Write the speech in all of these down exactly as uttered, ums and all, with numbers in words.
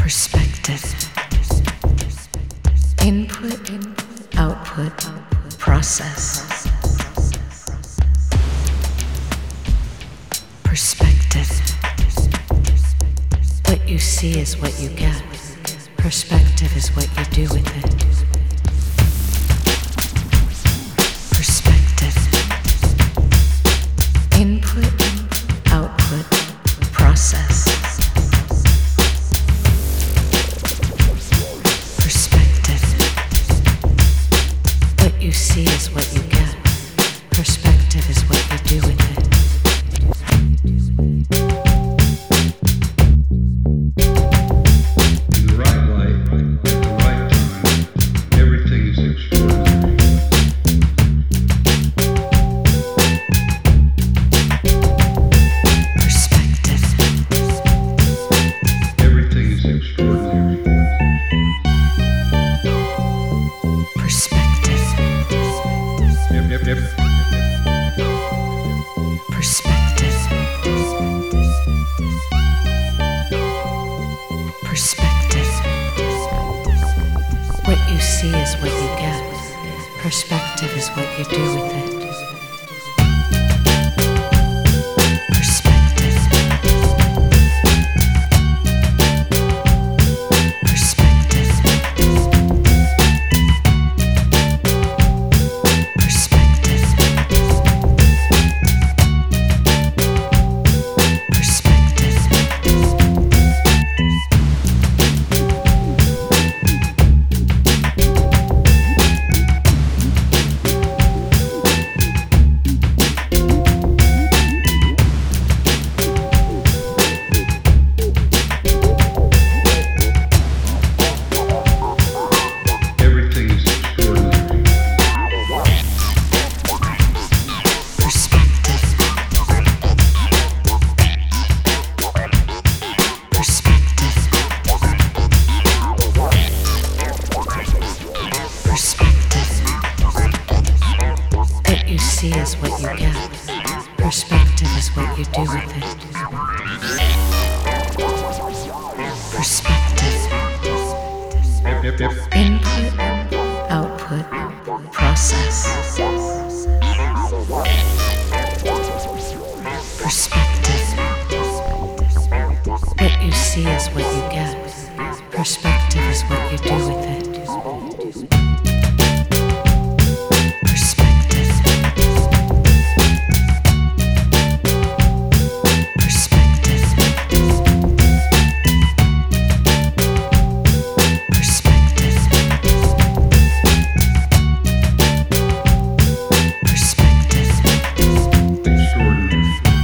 Perspective. Input, output, process. Perspective. What you see is what you get. Perspective is what you do with it. Perspective. Input, output, process. Perspective. What you see is what you get. Perspective is what you do with it. In the right light, at the right time, everything is extraordinary. Perspective. Everything is extraordinary. Perspective. Ev- ev- ev- Perspective. Perspective. What you see is what you get. Perspective is what you do with it. Perspective. Perspective. Perspective. Everything is extraordinary. Perspective. Perspective. Perspective. What you see is what you get. Perspective is what you do with it. Perspective. Ev- ev- ev- Input, output, process. Perspective. What you see is what you get. Perspective is what you do with it. Perspective. Perspective. Perspective. Perspective. extraordinary.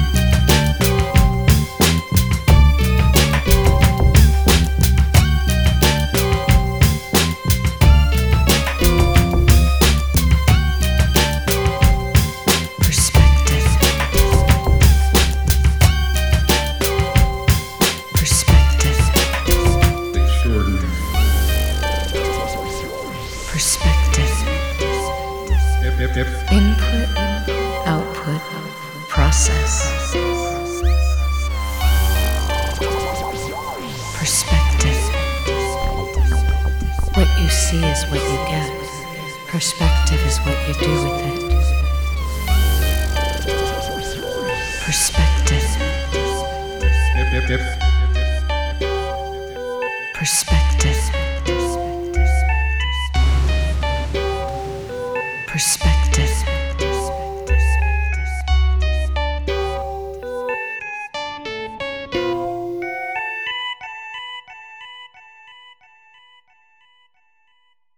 Perspective. Perspective. Extraordinary. Perspective. Ev- ev- ev- Input, output, process. Perspective. What you see is what you get. Perspective is what you do with it. Perspective. ev- ev- ev- Perspective. Perspective.